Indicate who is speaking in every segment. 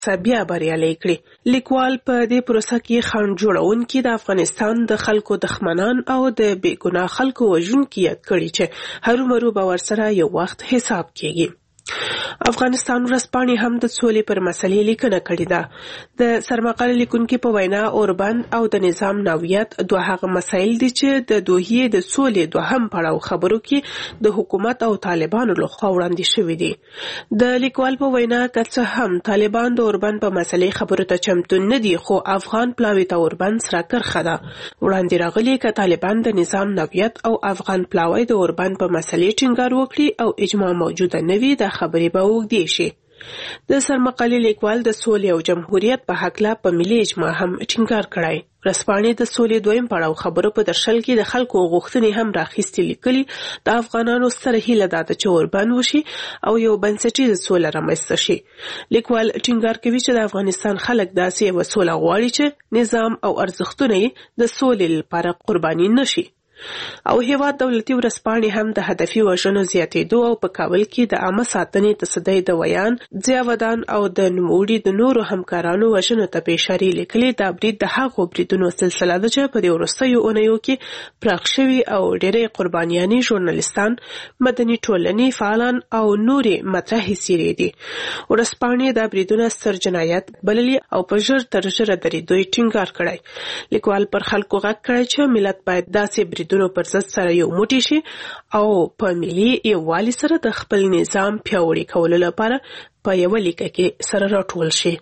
Speaker 1: بیا بریالي کړي. لیکوال په دې پروسه کې خنډ جوړونکي د افغانستان د خلکو دښمنان او د بې ګناه خلکو وژونکي یاد کړي چې هرومرو به ورسره یو وخت حساب کیږي. افغانستان ورځپاڼې هم د سولې پر مسلې لیکنه کړې ده. د سرمقاله لیکونکي په وینا اوربند او د نظام نوعیت دوه هغه مسایل دي چې د دوحې د سولې دوهم پړاو خبرو کې د حکومت او طالبانو لخوا وړاندې شوي دي. د لیکوال په وینا که څه هم طالبان د اوربند په مسلې خبرو ته چمتو نه دي، خو افغان پلاوي ته اوربند سره کرښه ده. وړاندې راغلي که طالبان د نظام نوعیت او افغان پلاوي د اوربند په مسلې ټینګار وکړي او اجماع موجوده نه وي، دا خبرې به اوږدې شي. د سرمقالې لیکوال د سولې او جمهوریت په هکله په ملي اجماع هم ټینګار کړی. ورځپاڼې د سولې دویم پړاو خبرو په درشل کې د خلکو غوښتنې هم راخیستې لیکلي. د افغانانو ستره هیله ده چې اوربند وشي او یو بنسټیزه سوله رامنځته شي. لیکوال ټینګار کوي چې د افغانستان خلک داسې یوه سوله غواړي چې نظام او ارزښتونه یې د سولې لپاره قرباني نشي. او هیواد دولتي ورځپاڼې هم د هدفي وژنو زیاتېدو او په کابل کې د عامه ساتنې تصدۍ د ویان، ضیاءودان او د نوموړي د نورو همکارانو وژنو ته په اشارې لیکلي. دا برید د هغو بریدونو سلسله ده چې په دې وروستیو اونیو کې پراخ شوي او ډېرې قربانیانې ژورنالستان، مدني ټولنې فعالان او نورې مطرحې څیرې دي. ورځپاڼې دا بریدونه ستر جنایت بللي او په ژر تر ژره درېدو یې ټینګار کړی. لیکوال پر خلکو غږ کړی چې ملت باید داسې بریدونو پر ضد سره یو موټی شي او په ملي یووالي سره د خپل نظام پیاوړي کولو لپاره په یوه لیکه کې سره راټول شي.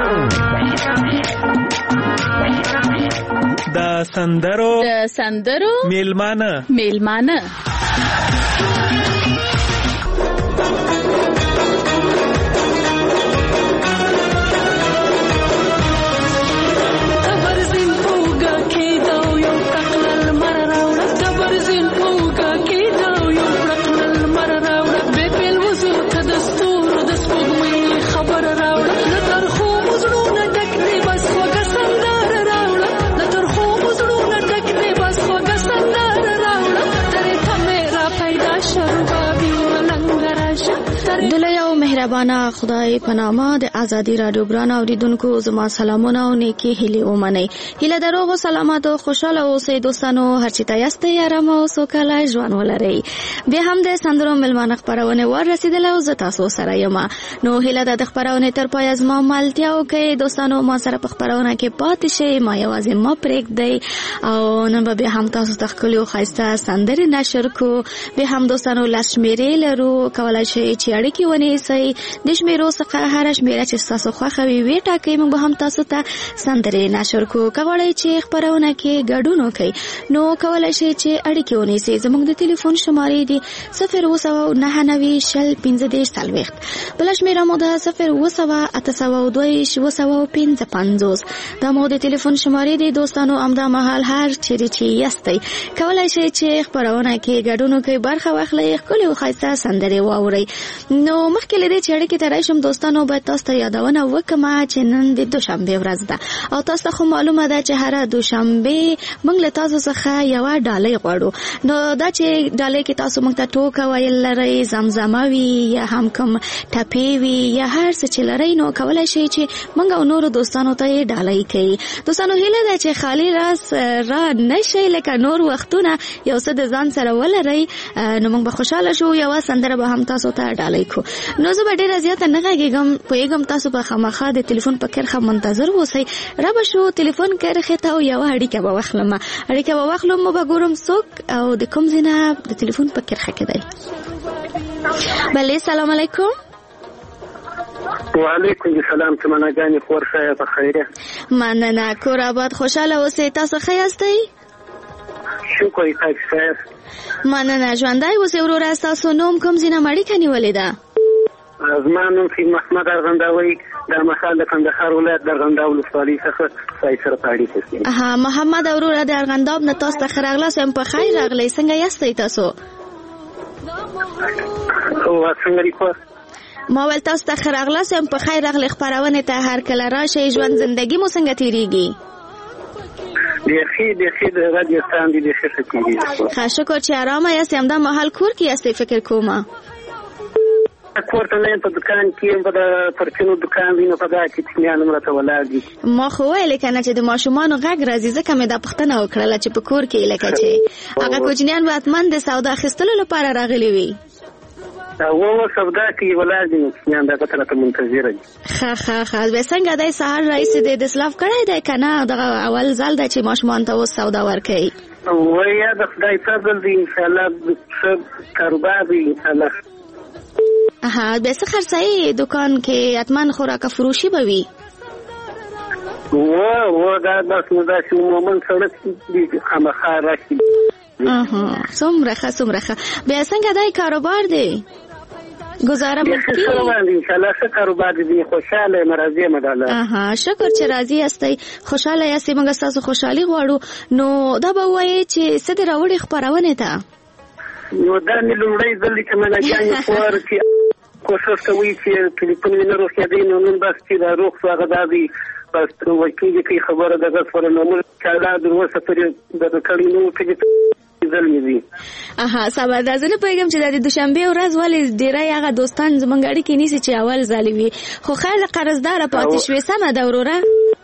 Speaker 2: د سندرو میلمانه
Speaker 3: مهربانه خدای په نامه د ازادي رادیو ګران اوریدونکو زما سلامونه او نیکی هیلې ومنئ. هیله د روغ او سلامت او خوشاله اوسئ دوستانو، هر چېرته یاستئ ارام او سوکاله ژوند ولرئ. بیا هم د سندرو میلمانه خپرونې ور رسېدله او زه تاسو سره یم. نو هیله ده د خپرونې تر پایه زما ملتیا وکړئ. دوستانو ما سره په خپرونه کې پاتې شئ، ما یوازې مه پرېږدئ. او نن به بیا هم تاسو ته ښکلي او ښایسته سندرې نشر کړو. بیا هم دوستانو لس شمېرې لرو، کولی شئ چې اړیکې ونیسئ. د شمیرو څخه هر شمیره چې تاسو خوښه وي وټاکئ، موږ به هم تاسو ته سندرې نشر کوو. که غواړئ چې خپرونه کې ګډون وکړئ نو کولی شئ چې اړیکې ونیسئ. زموږ د ټلیفون شمارې دي 079901540. بله شمیره مو ده 080280255. دا مو د ټلیفون شمارې دي. دوستانو همدا مهال هر چیرې چې یاستئ کولی شئ چې خپرونه کې ګډون وکړئ، برخه واخلئ، ښکلې او ښایسته سندرې واورئ. نو مخکې له دې چې اړیکې ته راشم دوستانو باید تاسو ته یادونه وکړم چې نن د دوشنبې ورځ ده او تاسو ته خو معلومه ده چې هره دوشنبې موږ له تاسو څخه یوه ډالۍ غواړو. نو دا چې ډالۍ کې تاسو موږ ته ټوکه ویل لرئ، زمزمه وي یا هم کوم ټپې وي یا هر څه چې لرئ، نو کولی شئ چې موږ او نورو دوستانو ته یې ډالۍ کوي. دوستانو هیله ده چې خالی راس را نشئ، لکه نور وختونه یو څه د ځان سره ولرئ. نو موږ به خوشحاله شو، یوه سندره به هم تاسو ته ډالۍ کو. نو زه به ډېره زیاته نه غږېږم، پوهېږم تاسو به خامخا د تلیفون په کرښه منتظر اوسئ. را به شو تلیفون کرښې ته او یوه اړیکه به واخلم. مو به ګورم څوک او د کوم ځای نه د تلیفون په کرښه کې دی. بله سلام علیکم.
Speaker 4: وعلیکم السلام. تمناګانې خور ښه یاست؟ خیریه؟
Speaker 3: مننه، کور آباد، خوشحاله اوسئ. تاسو ښه یاستئ؟
Speaker 4: شکر تاسو ښه یاست؟
Speaker 3: مننه، ژوندی اوسئ. وروره ستاسو نوم کوم ځای نه اړیکه نیولې ده؟
Speaker 4: زما نوم سید محمد ارغنداوی، د مخال د کندهار ولایت د ارغنداب ولسوالۍ څخه سای سره پاړې کوي.
Speaker 3: محمد وروره د ارغنداب نه تاسو ته ښه راغلاست. په خیر راغلی. څنګه یاستئ تاسو؟
Speaker 4: او څنګه ریکو
Speaker 3: ما ول تاسو ته ښه راغلاست. په خیر راغلی. خپرونې ته هر کله راشئ. ژوند زندگی مو څنګه تیریږي؟
Speaker 4: بیخي د رادیو ستاندې بیخي ښه کېږي.
Speaker 3: ښه، شکر چې ارامه یاستئ. همدا مهال کور کې یاستئ فکر کومه؟
Speaker 4: کورته نه په دکان کې په د پرچونو دکان وینو په دا کې تیان مرته ولاړ دي.
Speaker 3: ما خو ویل کنه چې د ماشومان غږ راځي ځکه مې دا پښتنه وکړه چې په کور کې لکه چې هغه کوچنیان به اتمن د سودا اخیستلو لپاره راغلي وي.
Speaker 4: و سودا کې ولاړ دي تیان دا کتره ته منتظر دي.
Speaker 3: ها به څنګه دای سهار رئیس د اسلاف کړای دی کنه د اول ځل د چې ماشومان ته سودا ورکړي.
Speaker 4: ویا د خدای فضل دی ان شاء الله کاروبار دی ان شاء الله.
Speaker 3: به څه خرڅای دکان کې اتمن خوراک فروشي به وي.
Speaker 4: دا بس نو دا چې مومن سره دې خامخا راشي.
Speaker 3: څومره بیا څنګه دای کاروبار دی گزاره مکي
Speaker 4: ان شاء الله څه کاروبار دی خوشاله مرضی مداله.
Speaker 3: شکر چې راضي استئ خوشاله یاستئ موږ تاسو خوشحالي غواړو. نو دا به وایي چې څه دې راوړي خبرونه ته.
Speaker 4: نو دا مې لومړی ځل چې مله جانې خور چې کوشش کوي چې ټلیفون مې نه روښیادی نو نن بس چې دا روغ شو هغه دا دی بس وکیږي کوي خبره دغه سره نو موږ کاله د وسه پرې د کړي نو چې ځل مې دي.
Speaker 3: سبا دا ځنه پیغام چې د دوشنبه ورځ ولې ډیرای هغه دوستان زمونږ اړیکې نیسي چې اول ځل وي خو خیر قرضدار پاتې شوې سمه ده وروره.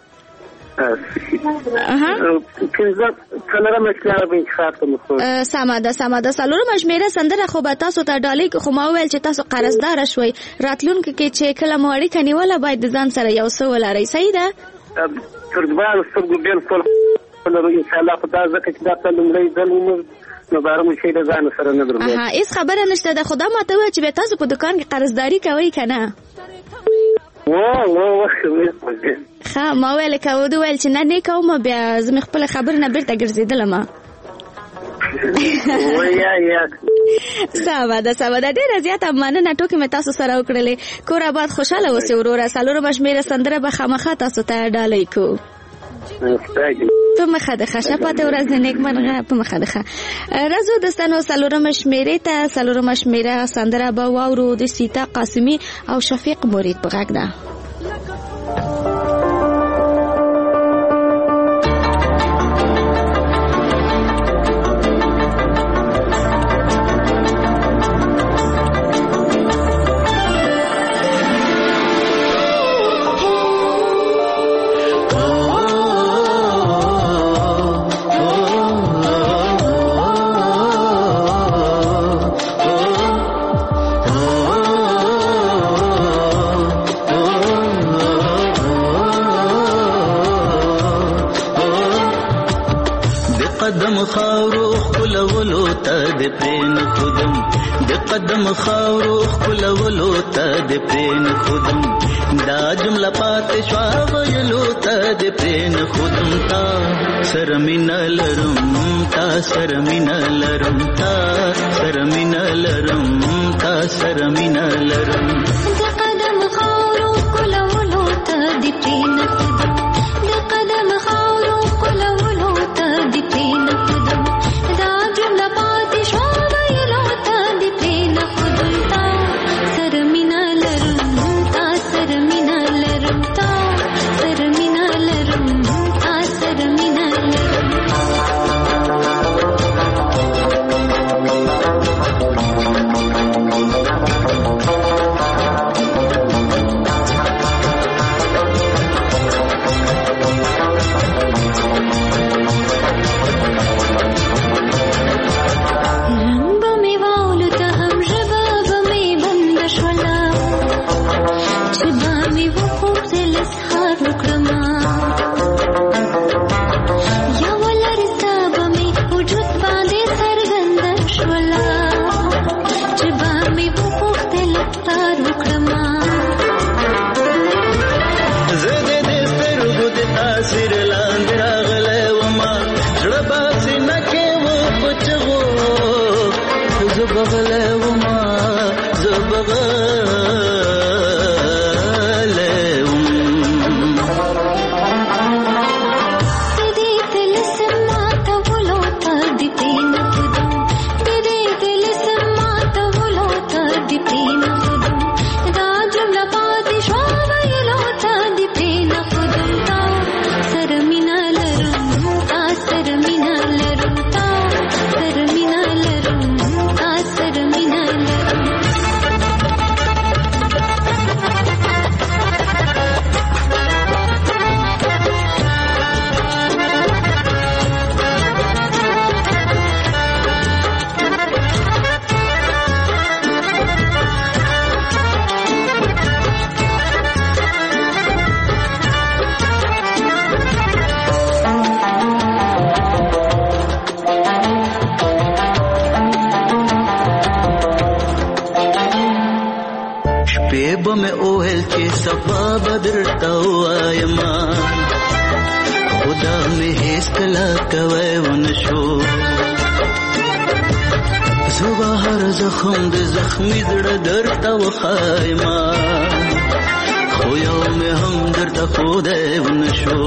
Speaker 3: سمه ده څلورمه شمېره سندره خو به تاسو ته ډالۍ خو ما وویل چې تاسو قرضداره شوئ راتلونکي کې چې کله مو اړیکه نیوله باید د ځان سره یو څه ولرئ. صحیح ده؟
Speaker 4: تر دواړو سترګو بېلکل ان شاء الله خو دا ځکه چې دا ته لومړی ځل وموږ نو باره مو شی د ځان سره نه درلود.
Speaker 3: هېڅ خبره نشته ده. خو دا ماته وویل چې بیا تاسو په دکان کې قرضداري کوئ که نه؟ ما ویل که ودو ویل چې نه کوم بیا زه مې خپله خبر نه بیرته ګرځېدلم. سمه ده ډېره زیاته مننه ټوکې مې تاسو سره وکړلې. کور آباد خوشحاله اوسئ وروره. څلورمه شمېره سندره به خامخا تاسو ته ډالۍ کوو. په مخه ده ښه پاتې ورځ د نیکمرغه په مخه ده ښه. راځو دوستانو څلورمه شمېرې ته. څلورمه شمېره سندره به واورو د سیتا قاسمي او شفیق مرید په غږ ده.
Speaker 5: قدم خاورو خلولو ته د پرین خودم دا جمله پات شوا ویلو ته د پرین خودم تا سرمن لرم تا سرمن لرم تا سرمن لرم تا سرمن لرم
Speaker 6: د قدم خاورو خلولو ته د پرین خودم د قدم خاورو خلولو ته د پرین خودم دا جمله پات شوا
Speaker 5: وفا بدرتا وایما خدا مې هیڅ کله کوي ونشو زه هر زخم د زخمي زړه درته وخایما خو یو مې هم درته خدای ونشو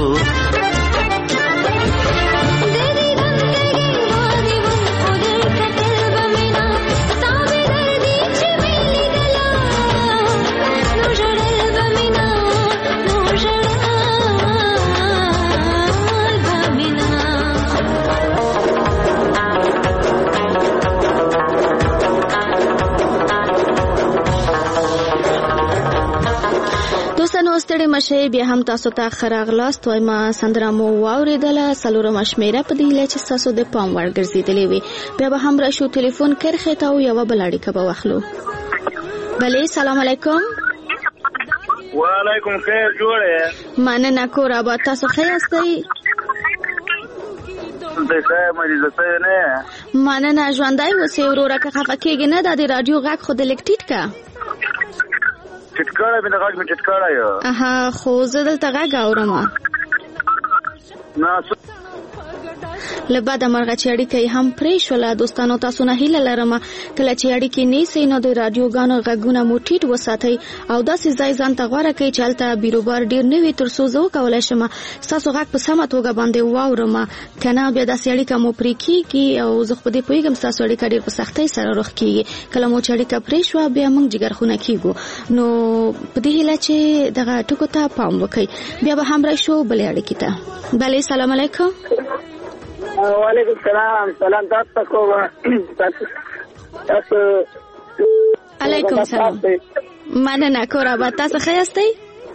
Speaker 3: ستړي مشه بیا هم تاسو ته خراغلاست وایم سندره مو واوریدله څلورمه شمیره په دې هیله چې تاسو د پام وړ ګرځېدلې وي بیا به هم راشو ټلیفون کرښې ته او یوه بله اړیکه به واخلو بلې سلام علیکم
Speaker 7: وعلیکم خیر جوړه
Speaker 3: مننه کور آباد تاسو ښه یاستئ مننه ژوندی اوسئ وروره که خفه کېږې نه دا د راډیو غږ خو د لږ ټیټ که
Speaker 7: چټکاړه مې د غږ مې چټکاړه یو
Speaker 3: اها خو زه دلته غږ اورم
Speaker 7: نه
Speaker 3: له بده مرغه چې اړیکه یې هم پرې شوله دوستانو تاسو نه هیله لرم کله چې اړیکې نیسئ نو د راډیوګانو غږونه مو ټیټ وساتئ او داسې ځای ځان ته غوره کړئ چې هلته بیروبار ډېر نه وي تر څو زه وکولی شم ستاسو غږ په سمه توګه باندې واورم که نه بیا داسې اړیکه مو پرې کېږي او زه خو په دې پوهېږم ستاسو اړیکه ډېر په سختۍ سره رخ کېږي کله مو چې اړیکه پرې شوه بیا موږ جګرخونه کېږو نو په دې هیله چې دغه ټکو ته پام وکړئ بیا به هم راشو بلې اړیکې ته بلې سلام علیکم
Speaker 4: وعلیکم السلام سلام تاسو کوم تاسو
Speaker 3: علیکم السلام مننه کور آباد تاسو ښه یاستئ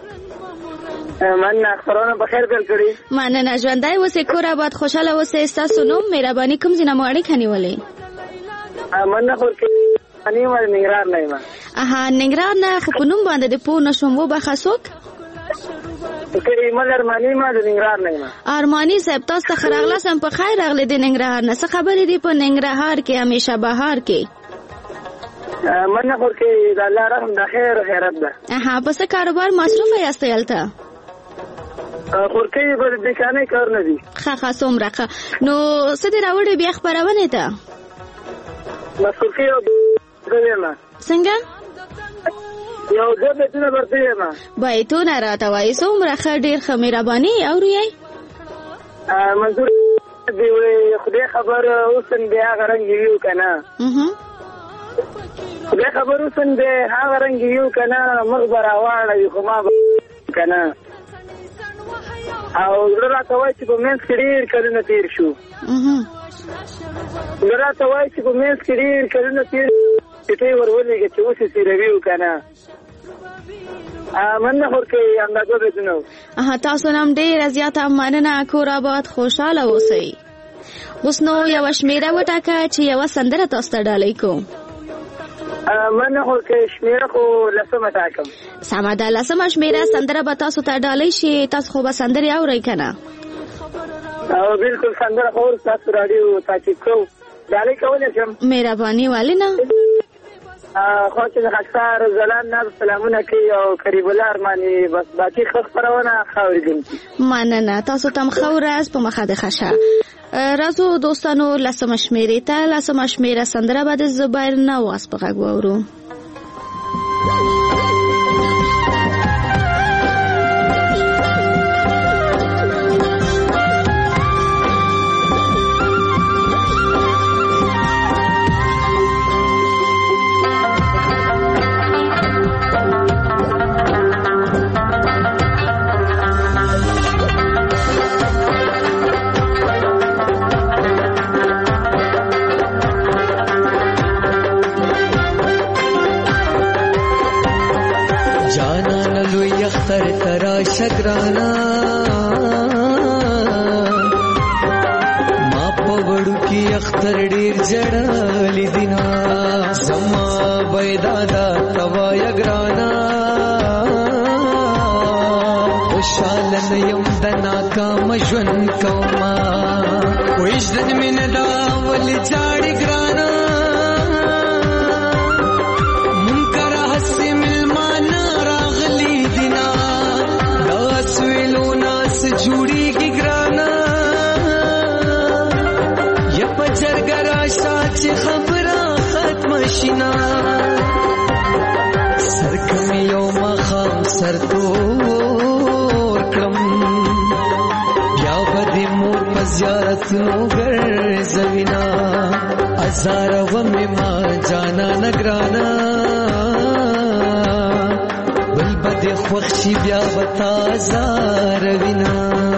Speaker 4: مننه خبرونه بخیر بل کړی
Speaker 3: مننه ژوندی اوسئ کور آباد خوشاله اوسئ ستاسو نوم مهرباني کوم ځای نه مو اړیکه نیولې
Speaker 4: مننه خو کې اني ول ننګرهار نه یم
Speaker 3: اها ننګرهار نه خو په نوم باندې د پوه نشوم وبخښه څوک
Speaker 4: کې مل ارمانی ما د ننګرهار نه یم
Speaker 3: ارمانی صاحب تاسو ته خراغلاس هم په خیر راغلی د ننګرهار نه څه خبرې دي په ننګرهار کې همیشه بهار کې
Speaker 4: مننه خو کې د الله رحم د خیر خیرت ده
Speaker 3: اها پس کاروبار مصروف یاستئ هلته
Speaker 4: خورکې به د دکانې کار نه دي
Speaker 3: ښه څومره ښه نو څه دې راوړې بیا خپرونې ته
Speaker 4: مصروفي او دویمه
Speaker 3: څنګه
Speaker 4: یو دوه بیتونه ورته یم
Speaker 3: بیتونه راته وایي څومره ښه ډېر ښه مهرباني اورئ
Speaker 4: منظور دی خدای خبر اوسن بیا هغه رنګ یو که نه خدای خبر اوسن بیا هغه رنګ یو که نه مخ به راواړوي خو ما به که نه او زړه راته وایي چې په منځ کې ډېر کلونه تېر شو زړه راته وایي چې په منځ کې ډېر کلونه تېر چټۍ ور ولېږه چې اوس یې تېروي و که نه مننه خورکې همدا دوه بیتونه
Speaker 3: تاسو نه هم ډېره زیاته مننه کور آباد خوشحاله اوسئ اوس نو یوه شمېره وټاکه چې یوه سندره تاسو ته ډالۍ کوم
Speaker 4: مننه خورکې شمېره خو لسمه ټاکم
Speaker 3: سمه ده لسمه شمېره سندره به تاسو ته ډالۍ شي تاسو خو به سندرې اورئ که نه
Speaker 4: بلکل سندره خو تاسو راډیو تعقیب کوو ډالۍ کولی شم
Speaker 3: مهرباني ولې نه
Speaker 4: خو چې د خاکسار زلان نه سلامونه کوي او قریب الله ارماني بس باقي ښه خپرونه ښه اورېدونکي
Speaker 3: مننه تاسو ته هم ښه ورځ په مخه د ښه شه راځو دوستانو لسمه شمېرې ته لسمه شمېره سندره به د زبیر نواز په غږ واورو
Speaker 8: اختر ترا شگرانا ما پوڑو کی اختر ډیر جړالی دینا زما بيدادا توا یگرانا خوشال نیم دنا کا مجن کوما وجدن من دا ول جاړي ګرانا منکر حس ملمان راغلی دینا से جوړیږي ګرانا یا په جرګه راشه چې خبره ختم شینا سر کمی یو مخام سر تور کړم بیا به د مور په زیارت نو ګرځوینا ازاره ومې ما جانا نګرانا بل بده خوښي بیا وتا زاروینا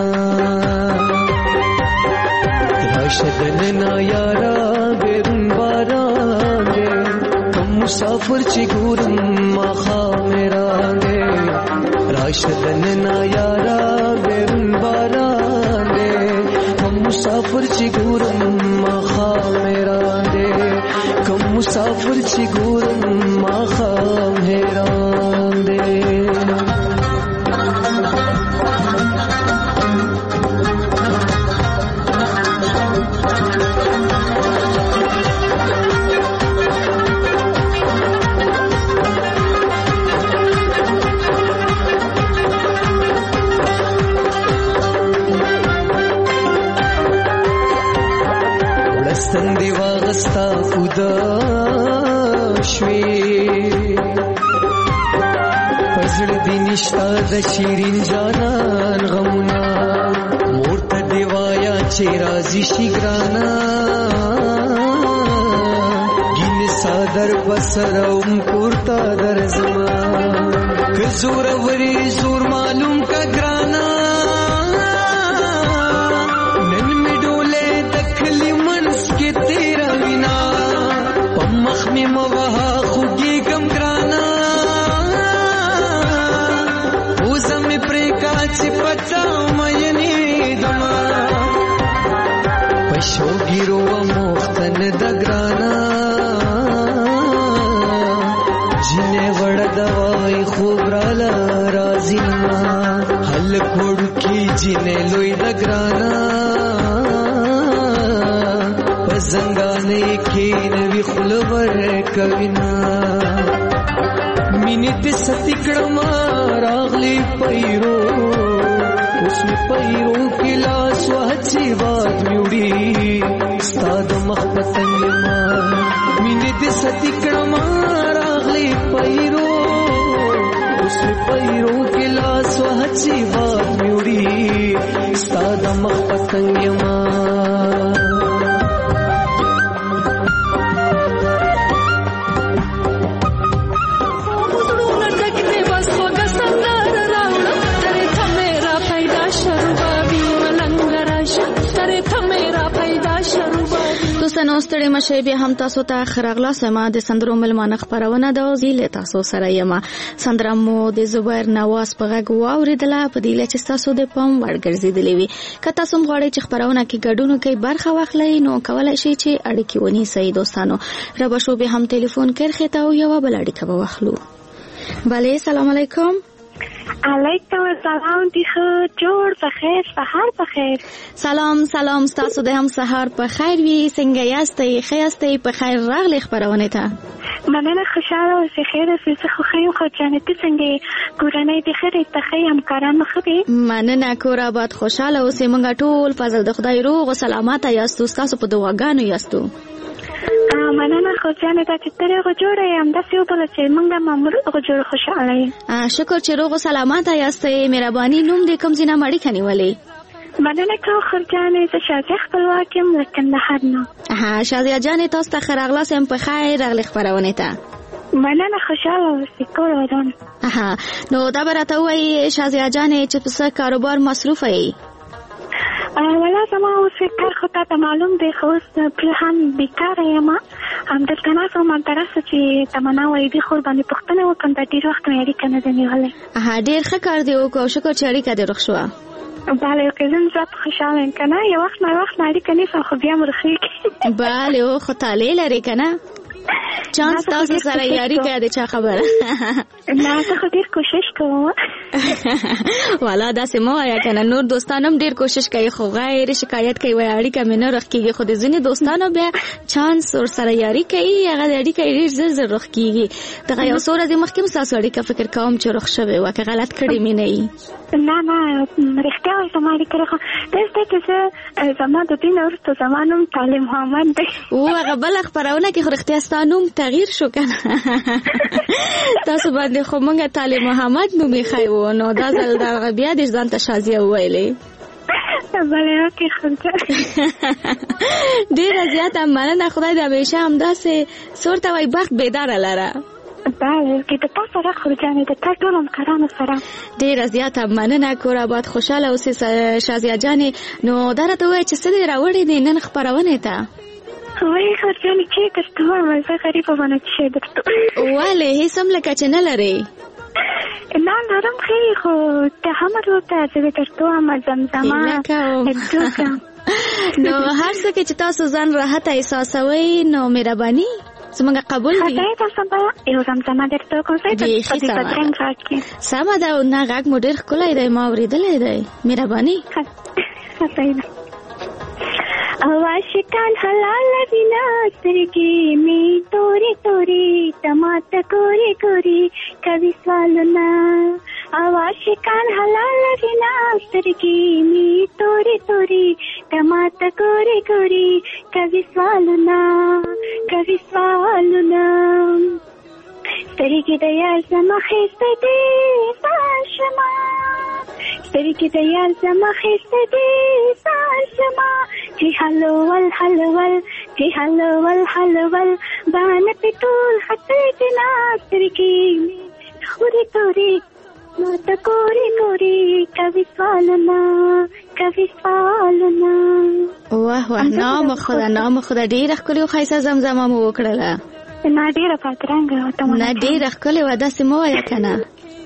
Speaker 8: راشدن نا یارا بیرون باران دے کم مسافر چی گورم مخا میرا دے راشدن نا یارا بیرون باران دے کم مسافر چی گورم مخا میرا دے کم مسافر چی گورم مخا میرا دے ستندې واغستا خدا شوي پزړ دې نشتا د شیرین جانان غمنا مور ته دی وایا چې راضي شي ګرانا ګین صادر بسروم کوړتا درزما که زور وری زور معلوم کا ګرانا مخمی موها خوگی کم کرانا اوزم پریکا چی پچاو مینی دما پشو گیرو و مختن دگرانا جینے وڑ دوائی خوب رالا رازینا حل کوڑ کی جینے لوی دگرانا زنګانې کې نوی خلور کوینا مینې دې ستکړم راغلی پیرو اوس می پیرو کې لاس وهچی واد میوړي ستاد مخ پتنګ ما مینې دې ستکړم راغلی پیرو اوس می پیرو کې لاس وهچی واد میوړي ستاد مخ پتنګ ما
Speaker 3: دوستانو ستړي مشه بیا هم تاسو ته خراغلا سما د سندرو ملمانه خبرونه د وزیل تاسو سره یم سندره مو د زبیر نواز په غږ واوریدله په دې لچ تاسو د پام ورګرځیدلې وي که تاسو غواړئ چې خبرونه کې ګډون کوي برخه واخلئ نو کولای شئ چې اړیکې ونیسئ دوستانو رب شو به هم ټلیفون کرخه ته او یو بل اړیکه واخلو بله سلام علیکم
Speaker 9: علیکم السلام دی خو جوړ په خیر سحر په خیر
Speaker 3: سلام تاسو د هم سحر په خیر وي څنګه یاستئ خیاستئ په خیر راغلی خبرونه ته
Speaker 9: مننه خوشاله اوسئ خیر اوسئ خو خیر خو جنت څنګه کورنۍ د خیر ته خیم کارانو خبي
Speaker 3: مننه کور آباد خوشاله اوسئ مونږ ټول فضل د خدای روغ او سلامت یاستو تاسو په دعاګانو یاستو
Speaker 9: مننه خو جانې دا چې ترې غوړې یم د سیو بل چې موږ مامور غوړ خوشاله یم
Speaker 3: شکر چې روغ سلامت یاستئ مهرباني نوم دې کوم ځینه مړی کني ولې
Speaker 9: مننه کو خو جانې چې شاته خپلواک یم لکه نه هرنو
Speaker 3: شازیا جانې تاسو ته خراغلا سم په خیر راغلی خبرونه ته
Speaker 9: مننه خوشاله اوسئ کور ودان
Speaker 3: نو دا برته وایي شازیا جانې چې په کاروبار مصروفه یې
Speaker 9: ولا زما اوس کار خو ته معلوم دی خو په هم بیکاره یم هم د تناسو منترسه چې تمنا وای دی خو باندې پښتنه وکم د ډیر وخت مې اړیکه نه دی نیولې
Speaker 3: ډیر ښه کار دی او شکر چې اړیکه دې رخ شو
Speaker 9: بله که زم زیات خوشاله یم که نه یو وخت اړیکه نیسم خو بیا مرخیږي
Speaker 3: بله او خو طالع لرې که نه چانس تاسو سره یاري کوي د چا خبره
Speaker 9: نه زه خو ډېر کوشش کوم
Speaker 3: والا داسې مه وایه که نه نور دوستان هم ډېر کوشش کوي خو غیر شکایت کوي وایي اړیکه مې نه رخ کېږي خو د ځینې دوستانو بیا چانس ورسره یاري کوي هغه د اړیکه یې ډېر زر رخ کېږي دغه یو څو ورځې مخکې هم ستاسو اړیکه فکر کوم چې رخ شوې وه که غلط کړې مې نه وي
Speaker 9: نه رښتیا وایي زما لیکلي خو دلته چې زه زما د دین وروسته زما نوم طالب محمد دی.
Speaker 3: هغه بله خپرونه کې خو رښتیا ستا نوم تغییر شو که نه؟ تاسو باندې خو موږ طالب محمد نوم ایښی و، نو دا ځل دغه بیا دې ځان ته شازیه وویلې.
Speaker 9: بله اوکې خلجه
Speaker 3: ډېره زیاته مننه. خدای دې همیشه همداسې سور ته وایي بخت بیداره لره.
Speaker 9: بله کې د تا سره خلجانې د تا ټولو همکارانو سره
Speaker 3: ډېره زیاته مننه. کور آباد خوشحاله اوسې شازیه جانې. نو دا راته ووایه چې څه دې راوړی دی نن خپرونې ته؟
Speaker 9: وایي خلجانې چې درته وایم زه غریبه به نه چې شی درته
Speaker 3: ولې هېڅ هم لکه چې نه لرې؟
Speaker 9: نه لرم ښې خو ته هم ورته زه به درته وایم زمزمه
Speaker 3: نو هر څه کې چې تاسو ځان راحته احساسوئ نو مهرباني زموږ قبول دي.
Speaker 9: خدای تاسو به یو زمزمه درته وکړم په دې بدرنګ غږ کې.
Speaker 3: سمه ده. نه غږ مو ډېر ښکلی دی، ما اورېدلی دی. مهرباني.
Speaker 9: صحیح ده. عاشقان حلال وینا سترګې می تورې تورې تماته ګوري ګوري کوي سوالونه. عاشقان حلال وینا سترګې می تورې تورې تماته ګوري ګوري کوي سوالونه کوي سوالونه. سترګې د یار زما ښایسته دي ساشما، سترګې د یار زما ښایسته دي ساشما چې حلول حلول چې حلول حلول باندې په ټول خطر کې سترګې تورې تورې ماته ګوري ګوري کوي سوالونه کوي سوالونه.
Speaker 3: واه واه نام خدا نام خدا. ډېره ښکلې او ښایسته زمزمه مو وکړله.
Speaker 9: نه ډېره بدرنګه
Speaker 3: نه ډېره ښکلې وه. داسې مه وایه که نه.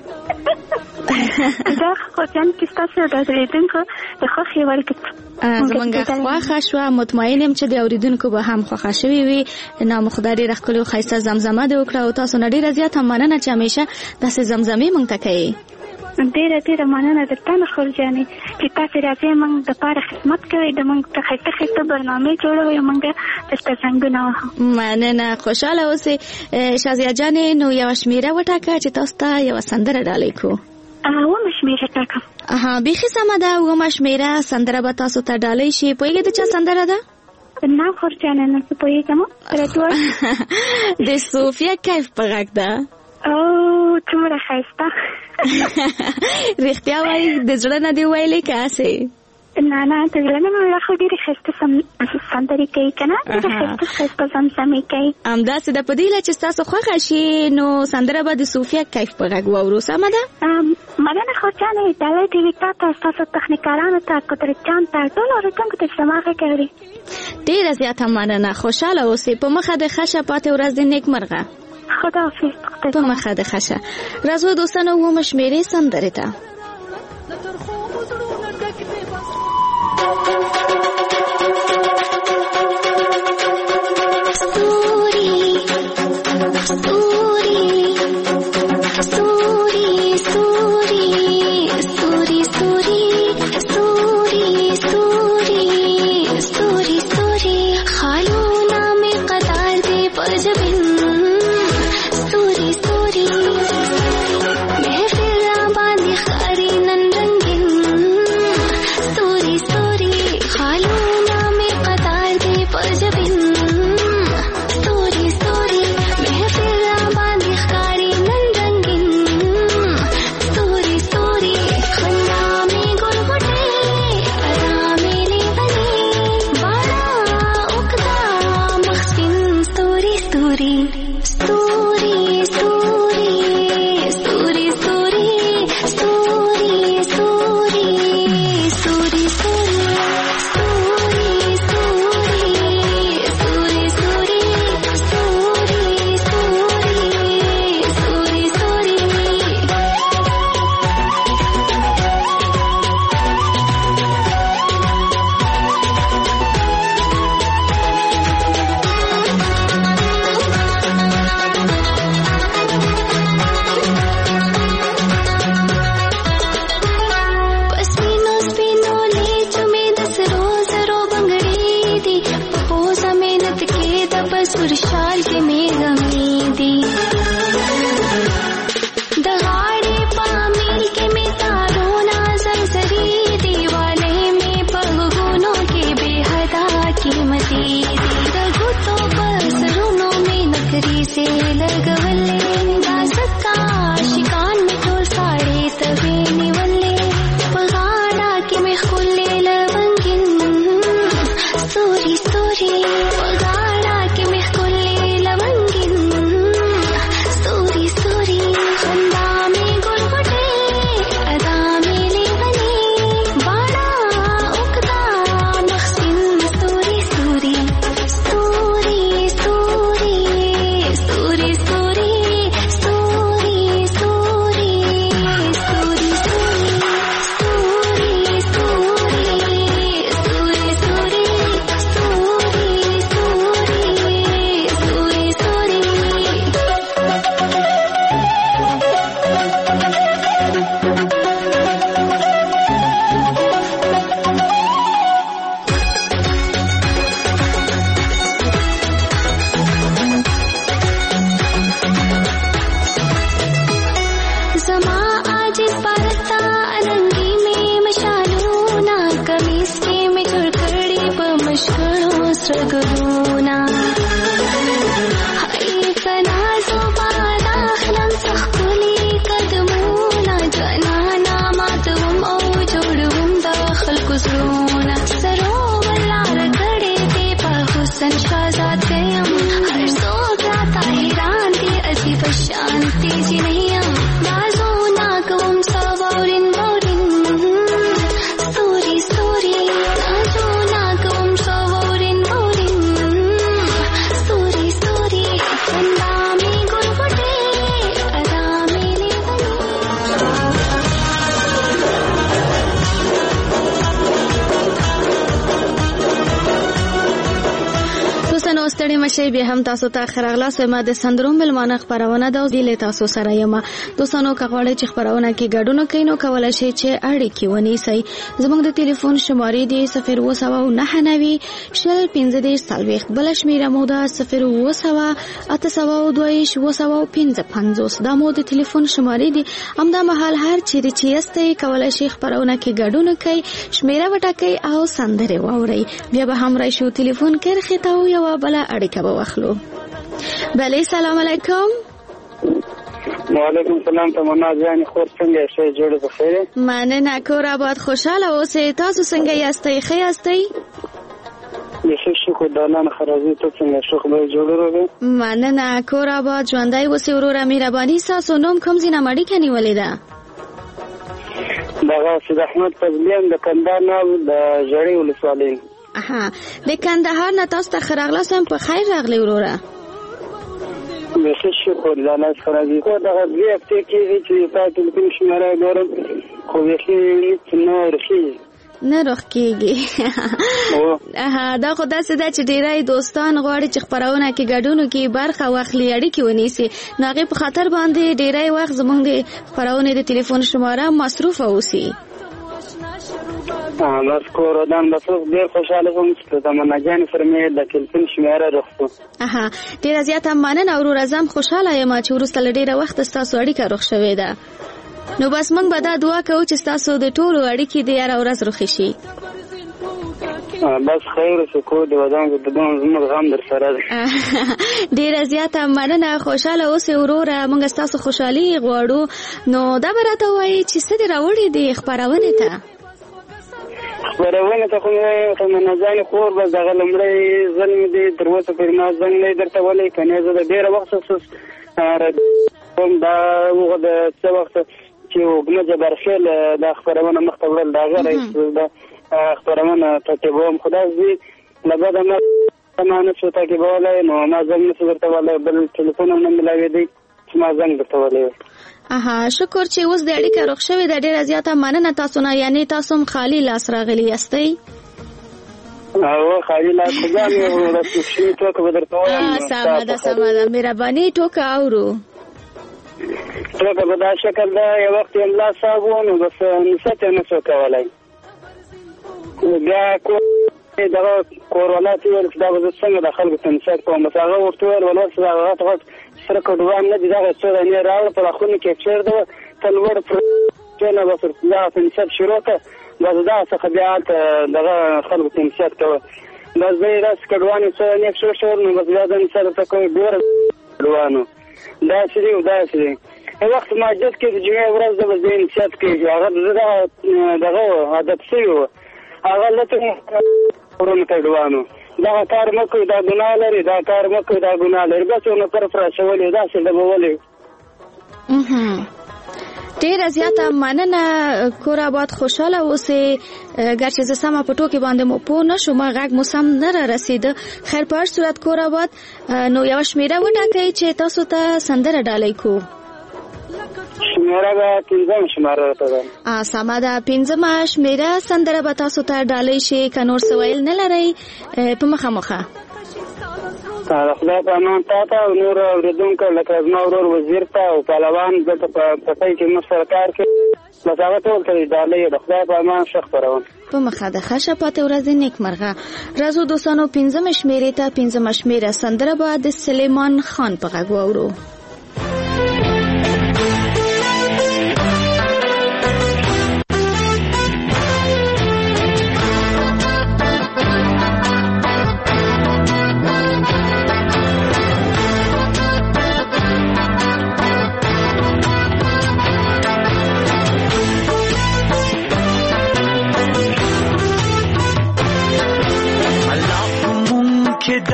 Speaker 9: دا خو ځان کې ستاسو د اورېدونکو د خوښې وړ
Speaker 3: زمونږ خوښه شوه. مطمئن یم چې د اورېدونکو به هم خوښه شوې وي. نام خدا ډېره ښکلې او ښایسته زمزمه دې وکړه او تاسو نه ډېره زیاته مننه چې همیشه داسې زمزمې موږ ته کوئ.
Speaker 9: ډېره مننه درته نه خلجانې چې تاسې راځئ موږ دپاره خدمت کوئ د موږ ته ښایسته برنامې جوړوئ موږ درته زنګونه وهم.
Speaker 3: مننه. خوشحاله اوسئ شازیه جانې. نو یوه شمېره وټاکه چې تاسو ته یوه سندره ډالۍ کړو.
Speaker 9: اومه شمېره ټاکم.
Speaker 3: بیخي سمه ده. اومه شمېره سندره به تاسو ته ډالۍ شي. پوهېږئ د چا سندره ده؟
Speaker 9: نه خلجانې نه زه پوهېږم.
Speaker 3: د صوفیه کیف په غږ ده.
Speaker 9: او څومره ښایسته.
Speaker 3: رښتیا وایي د زړه نه دې ویلې که هسې؟
Speaker 9: نه د زړه نه مې ویله خو ډېرې ښایسته سندرې کوي که نه ډېرې ښایسته زمزمې کوي.
Speaker 3: همداسې ده. په دې هیله چې ستاسو خوښه شي نو سندره به د صوفیه کیف په غږ واورو. سمه ده؟
Speaker 9: مننه خلجانې. ډالۍ دې وي تا ته ستاسو تخنیکارانو ته قدرت جان ته ټولو اورېدونکو ته چې زما غږ اوري.
Speaker 3: ډېره زیاته مننه. خوشحاله اوسئ. په مخه د ښه شه. پاتې ورځ دې نیکمرغه.
Speaker 9: خداحافظ.
Speaker 3: په مخه د ښه شه. راځو دوستانو اومه شمېرې سندرې ته.
Speaker 6: خالو سرونه سرو لار کړې دې په حسن شهزاد یم هر څوک راته حیران دي عجیب شانتي جنیم نازونه کوم ساورین مورین ستوري ستوري نازونه کوم ساورین مورین ستوري ستوري اندامي ګلګټې ادامي
Speaker 3: دوستانو ستړي مشي به هم تاسو ته خراغلا سم د سندرو ملمانه خبرونه د دې تاسو سره یم. دوستانو کغواړي چې خبرونه کې ګډون کینو کولای شي چې اړیکې ونیسي. زموږ د ټلیفون شمارې دی 079 شل 15 بل شمیره مو ده 0802825 دا مو د ټلیفون شمارې دی. همدا مهال هر چیرې چې یاستئ کولای شي خبرونه کې ګډون کوي شمیره وټاکي او سندره واوري. بیا به هم راشو ټلیفون کې رخصتاو یو بلا اړیکه به واخلو. بله سلام علیکم.
Speaker 4: وعلیکم السلام. تمنا جان خور څنګه شې جوړ بخیر؟
Speaker 3: مننه کور آباد خوشاله اوسئ. تاسو څنګه یاستئ؟ ښه یاستئ؟
Speaker 4: شکر د الله نه خرازي ته څنګه شو خبر جوړ راغی؟
Speaker 3: مننه کور آباد ژوندۍ اوسئ وروره. مهرباني تاسو نوم کوم ځای نه اړیکه نیولې ده؟
Speaker 4: دغه سید احمد فضلیان د کندهار نه د ژړې ولسوالۍ.
Speaker 3: د کندهار نه تاسو ته خراغلا سم په خیر راغلی وروره.
Speaker 4: شکر د الله خرازي کو دغه دې هفته کې چې تاسو ټلیفون شماره ګورم خو یې نه رخي
Speaker 3: نه روخ کېږي. دا خو داسې ده چې ډیری دوستان غواړي چې خپرونه کې ګډون کې برخه واخلي اړیکې ونیسي نو هغې په خاطر باندې ډیری وخت زموږ د خپرونې د ټلیفون شماره مصروفه اوسي.
Speaker 4: بس کوردان بس ډېر خوشاله کوم چې تمنا جان سره مې د ټلیفون شماره روخته.
Speaker 3: ډېره زیاته مننه وروره. زه هم خوشاله یم چې وروسته له ډېره وخته ستاسو اړیکه روغ شوې ده. نو بس موږ به دا دعا کوو چې ستاسو د ټولو اړیکې د هره ورځ روښې شي.
Speaker 4: بس خیر شکر د ودان د دوه زموږ غم در سره ده.
Speaker 3: ډېره زیاته مننه. خوشاله اوسئ وروره. موږ ستاسو خوشحالي غواړو. نو دا به راته ووایي چې څه دې راوړي دي خپرونې ته؟
Speaker 4: خبرونه ته خو تمنا جان خور بس دغه لومړی ځل مې دی تر اوسه پورې ما زنګ نه درته ولی که نه زه د ډېره وخت کوم دا هغه د څه وخت چې وګمه جبرخیل دا خبرونه مخته وړل د هغه رئیس د خبرونه ترتیبوم خدای دې له بده ما نه شو تعقیبولی نو ما زنګ نه شو درته ولی بل ټلیفون هم نه میلاوېدی چې ما زنګ درته ولی.
Speaker 3: شکر چې اوس د اړیکه روغ شوې ده. ډېره زیاته مننه تاسو نه. یعنې تاسو هم خالي لاس راغلي یاستئ؟
Speaker 4: خالي لاس خو ځان یې رسوشي ټوکه به درته وایم.
Speaker 3: سمه ده سمه ده. مهرباني ټوکه اورو.
Speaker 4: ټوکه په دا شکل ده یو وخت یې ملا صاحب و نو بس نصیحت یې نه شو کولی. بیا دغه کورولات یې ویل چې دا به زه څنګه د خلکو ته نصیحت کوم. بس هغه ورته ویل ولس دغه غټ سره کډوان نه دي دغه څو دانې راوړه په خونه کې چیرته وه ته لوړ پرېنه بس دغه نصیحت شروع کړه. بس دغه څخه بیا هلته دغه خلکو ته نصیحت کوه. بس زه یې داسې کډوان څو دانې شور شول نو بس بیا زه نصیحت ورته کوم ګوره کډوانو داسې دي او داسې دي. یو وخت مسجد کې د جمعې ورځ ده بس دې نصیحت کوي هغه دغه عادت شوي وه هغه لته ورونو کډوانو دا کار مه کوئ دا ګناه لري دا کار مه کوئ دا ګناه لري بس یو نفر فراشولي داسې ډبولي.
Speaker 3: ډېره زیاته مننه. کور آباد خوشحاله اوسئ. ګرچې زه سمه په ټوکې باندې مو پوه نه شوم غږ مو سم نه را رسېده. خیر په هر صورت کور آباد نو یوه شمېره وټاکئ چې تاسو ته سندره ډالۍ کو.
Speaker 4: شمېره به 5 شمېره راته ده.
Speaker 3: سمه ده. 5 شمېره سندره به تاسو ته ډالۍ شي. که نور څه ویل نه لرئ په مخه مخه.
Speaker 4: خدای په امان تا ته او نور اورېدونکو لکه زما ورور وزیر ته او پهلوان دلته په پټۍ کې موږ سره کار کوي بس هغه ټول ته ډالۍ د خدای په امان ښه خپروم.
Speaker 3: په مخه د ښه شپاته ورځې نیکمرغه. راځو دوستانو 5 شمېرې ته 5 شمېره سندره به د سلیمان خان په غږ واورو.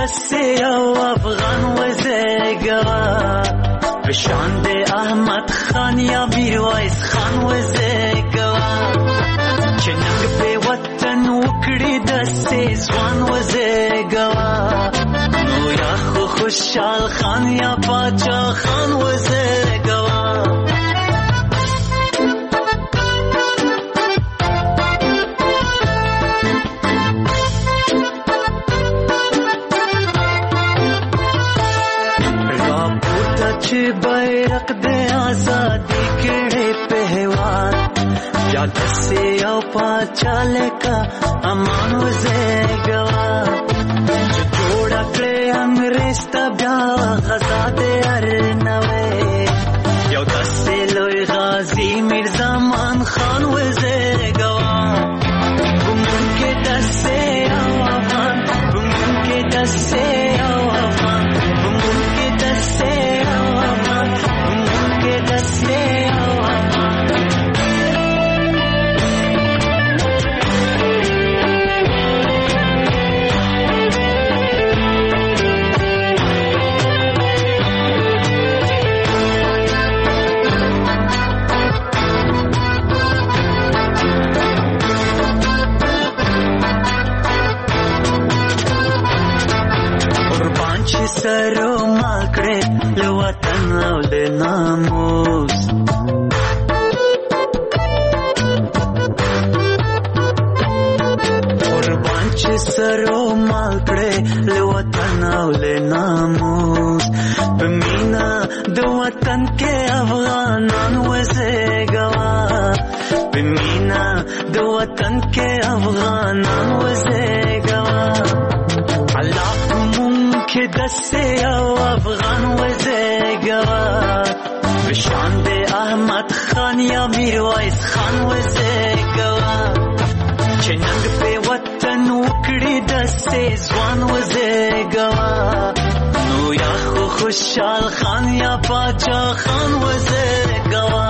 Speaker 5: دسته او افغان وزګوا بشان د احمد خان یا میرویس خان وزګوا چې ننګ په وطن وکړي دسته ځوان وزګوا نو یا خو خوشحال خان یا باچا خان وزګوا بیرق دے آزادی کڑے پہوان یا دسے او پاچالے کا امان وزیگوا جوڑا کڑے انگریز تا بیا غزا دے ارنوے یا دسے لوی غازی مرزا مان خان وزیگوا بمون کے دسے او افغان بمون کے دسے او افغان بمون کے دسے سرو ماکڑے لوطن او د ناموس قربان چې سرو ماکڑے لوطن او د ناموس بمینا د وطن کې افغانان وزګوا بمینا د وطن کې افغانان وزګوا الله کہ دسے او افغان وزګوا بشان د احمد خان یا میرویس خان وزګوا چې ننګ په وطن وکړي دسے ځوان وزګوا نو یا خو خوشحال خان یا باچا خان وزګوا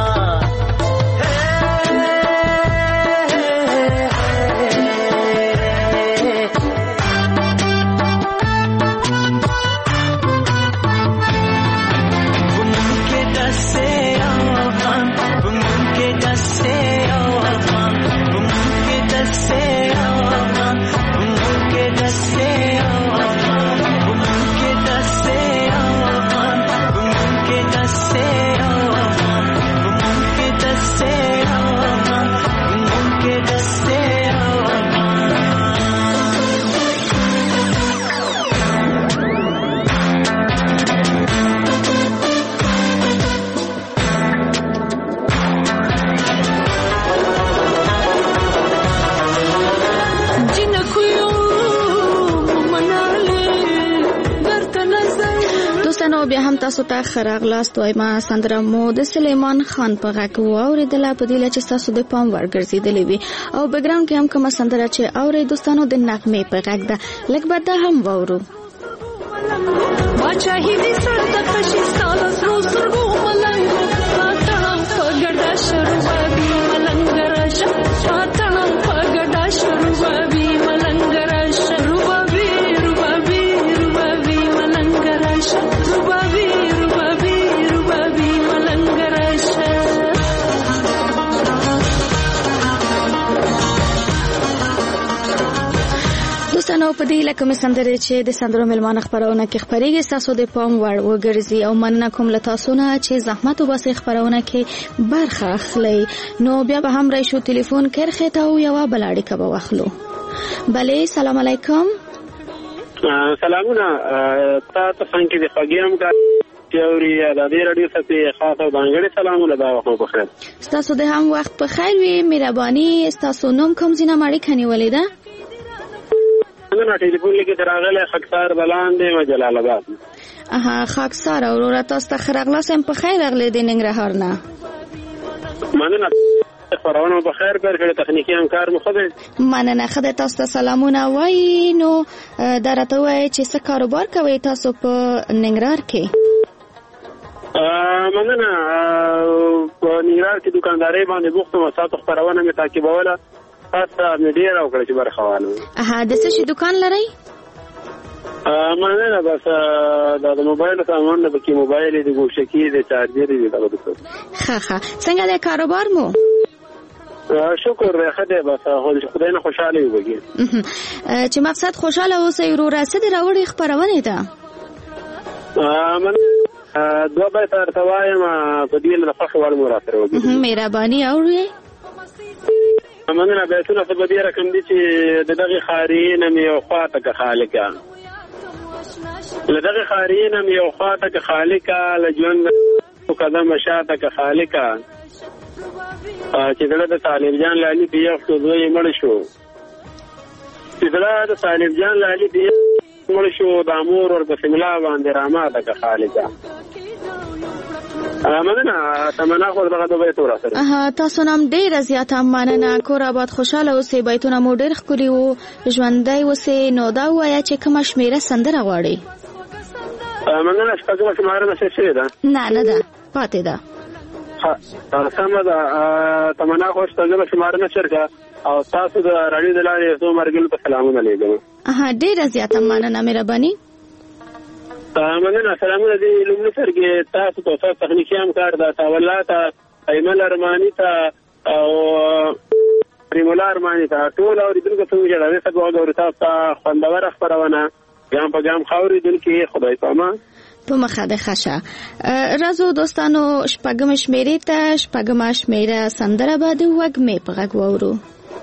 Speaker 3: بیا هم تاسو ته خراغلاست وایم سندره مو د سلیمان خان په غږ واوریدله په دې چې تاسو د پام ورګرځېدلې وي او بیکګراوند کې هم کومه سندره چې اورئ دوستانو د نغمې په غږ ده لږ به دا هم واورو
Speaker 6: باچاهي دې سر د کشي ستاسو سرو سرو ملنګ پاتړم په ګډا شروع بابي ملنګ راشه پاتړم په ګډا شروع بابي ملنګ راشه روبابي روبابي روبابي ملنګ راشه روبابي روبابي روبابي ملنګ راشه
Speaker 3: دوستانو په دې لکه مې سندرې چې د سندرو ملمانه خبرونه کې خبرېږي تاسو د پام وړ وګرځي او مننه کوم له تاسو نه چې زحمت وباسئ خبرونه کې برخه اخلئ نو بیا به هم راشو ټلیفون کرخه ته او یو بل اړیکه به واخلو بله سلام علیکم
Speaker 4: سلامونه تاسو څنګه دي خوږیم کا تیوري د دې رادیو څخه خاصه باندې سلامونه دا وخت په خیر
Speaker 3: تاسو د هم وخت په خیر وي مهرباني تاسو نوم کوم ځینه ماړي کني ولیدا
Speaker 4: نه ټلیفون لیکي تراغله خاکسار بلاندې و جلال آباد
Speaker 3: خاکسار اورورا تاسو ته خرغلاسم په خیر اغله د ننګرهار نه
Speaker 4: مننه خبرونه په خیر پر کړه تخنیکی همکار مو خدای
Speaker 3: مننه خدای تاسو ته سلامونه وای نو درته وای چې څه کاروبار کوي تاسو په ننګرهار کې
Speaker 4: مننه په ننګرهار کې دکانداري باندې بوخت مساعت خبرونه مې تعقیبوله تاسو مې ډیر او کړی چې برخواله
Speaker 3: د څه شي دکان لرئ
Speaker 4: مننه. بس دا د موبایل سامان د کې موبایل د ګوشکی د چارجر دی دا وته.
Speaker 3: ښه څنګه د کاروبار مو؟
Speaker 4: شکر خدای بس خدای نه خوشاله وي.
Speaker 3: چې مقصد خوشاله اوسئ وروره څه د راوړي خبرونه ده؟
Speaker 4: من دوه به تر توایم په دې له فخر ور مو راته وګورئ.
Speaker 3: مهرباني اورئ.
Speaker 4: مننه. به څه په دې رقم دي چې دغه خارینه مې او خواته که خالقا لدغه خارینه مې او خواته که خالقا لجن قدم شاته که خالقا چې دغه د طالب جان لالي بیا خو دوی مړ شو. چې دغه د طالب جان لالي بیا مړ شو د امور ور په سملا باندې راماته که خالقا. مننه. تمنا خو دغه دوی تور سره.
Speaker 3: تاسو نام ډیر زیاته مننه. کور آباد خوشاله اوسئ. بیتونه مو ډیر ښکلي وو. ژوندی اوسئ. نو دا وایه چې کومه شمیره سندره غواړئ؟
Speaker 4: مننه. شپږمه شماره نشي شوې ده؟
Speaker 3: نه ده پاتې ده.
Speaker 4: سمه ده. تمنا خو شپږمه شماره نشر کا او تاسو د راډیو د لارې زه مرګل په سلامونه لیږم.
Speaker 3: ډیر زیاته مننه. مهرباني.
Speaker 4: مننه. سلامونه دي لومړي سر کې تاسو ته تخنیکی همکار ده تاولات ایمل ارمانی ته او ریمولا ارمانی ته ټول اوریدونکو ته وژړوي څه وګورئ تاسو خوندور خبرونه ګام په ګام خاورېدونکي خدای پامان
Speaker 3: په مخه ده خشه. راځو دوستانو شپږم شمیرې ته شپږمه شمیره سندره به د وږمې په غږ واورو.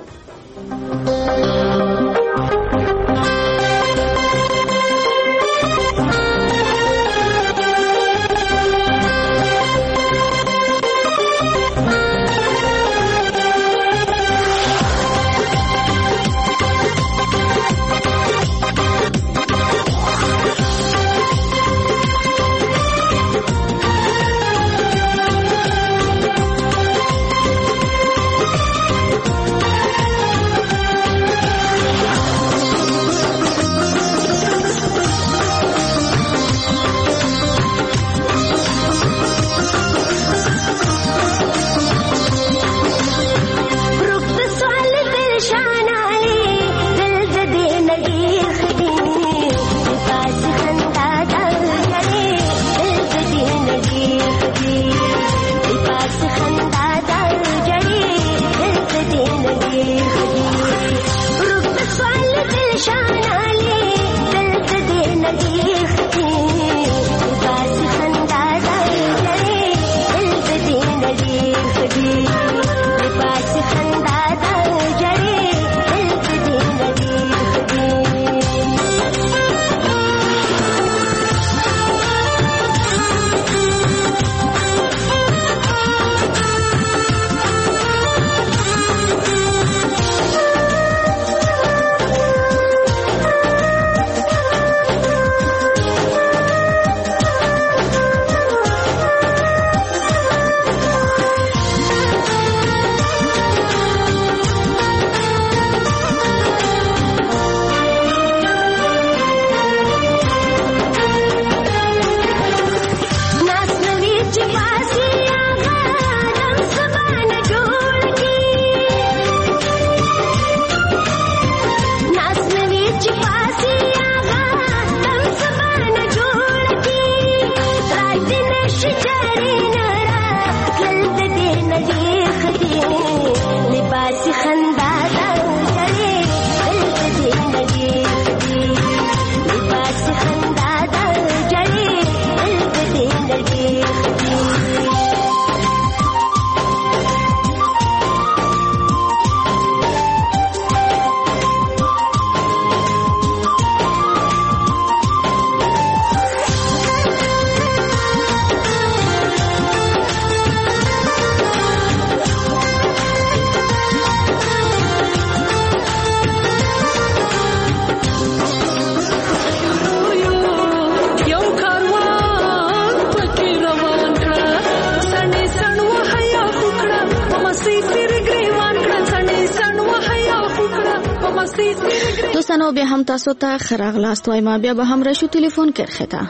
Speaker 3: دوستانو بیا هم تاسو ته خراغلاست وایم. بیا به هم راشو ټلیفون کرخه ته.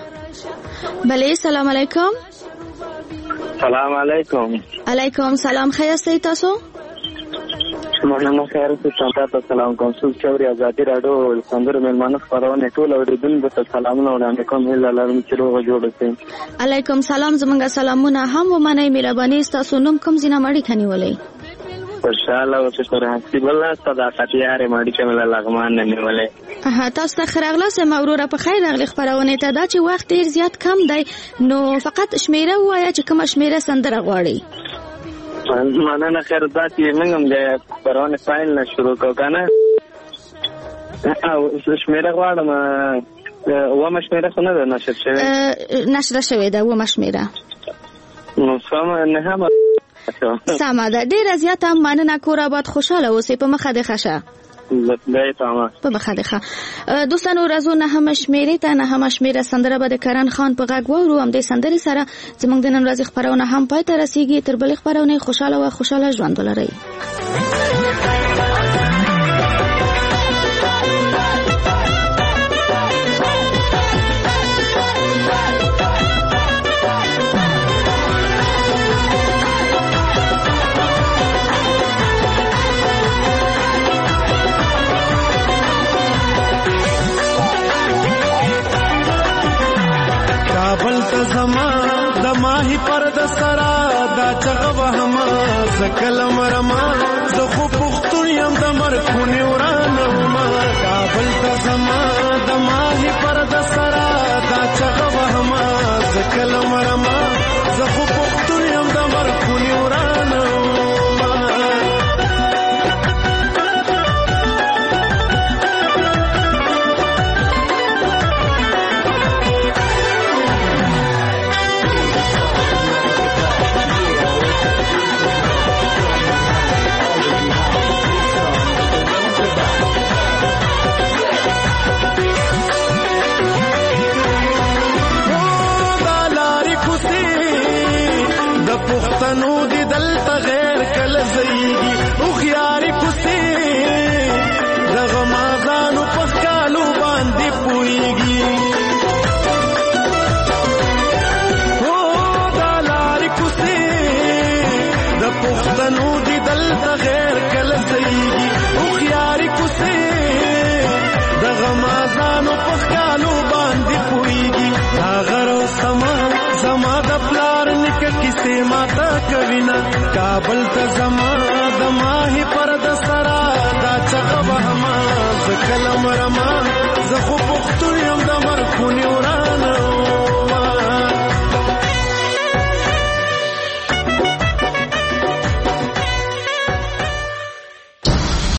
Speaker 3: بله سلام علیکم.
Speaker 10: سلام علیکم.
Speaker 3: علیکم سلام. خیاسته تاسو؟
Speaker 10: مننه خیر اوسئ. تاسو ته سلام کوم. څوک چې اوري ازادي راډیو سندرو میلمانه خپرونه ټول اورېدونکو ته سلامونه وړاندې کوم. هیله لرم چې روغ جوړ اوسئ.
Speaker 3: علیکم سلام. زمونږ سلامونه هم ومنئ. مهرباني ستاسو نوم کوم ځای نه مړی کنیولئ؟
Speaker 10: خوشاله اوسئ. پر حسیب الله صداقت یارې مړی کې مله لغمان نه نیولې.
Speaker 3: تاسو ته ښه راغلاست. مغروره په خیر راغلی خپرونې ته. دا چې وخت ډېر زیات کم دی نو فقط شمیره ووایه چې کومه شمیره سندره غواړئ.
Speaker 10: مننه خیر. دا چې موږ هم د خپرونې فایل نه شروع کوو که نه او شمیره غواړم. اومه شمیره خو نه ده نشر شوې؟
Speaker 3: نشره شوې ده اومه شمیره.
Speaker 10: نو سمه نهمه
Speaker 3: سمه ده. ډېره زیاته مننه. کور آباد خوشحاله اوسئ. په مخه دې ښه شه. په مخه دې ښه. دوستانو راځو نهمه شمیرې ته. نهمه شمیره سندره به د کرن خان په غږ واورو. همدې سندرې سره زموږ د نن ورځې خپرونه هم پای ته رسیږي. تر بلې خپرونې خوشحاله او خوشحاله ژوند ولرئ.
Speaker 11: کابل ته زما د ماهی پر د سرا دا چغه وهما زکل مرما زه خو پختون یم د مرخونی ورانوما. کابل ته زما د ماهی پر د سرا دا چغه وهما زکل مرما زه خو پختون یم د مرخونی ورانوما. پښتنو دي دلته غیر کله زیږي اوخیاري کوسي دغه مازانو په کالو باندې پويږي. او دا لاري کوسي د پښتنو دي دلته غیر کله زیږي اوخیاري کوسي دغه مازانو په کالو باندې پويږي. هغه رو زما د پلار نکه کیسه ماته کوینا. کابل ته زما د ماهی پر د سرا دا چغه وهما زکلم رما زه خو پختون یم د مرخونی ورا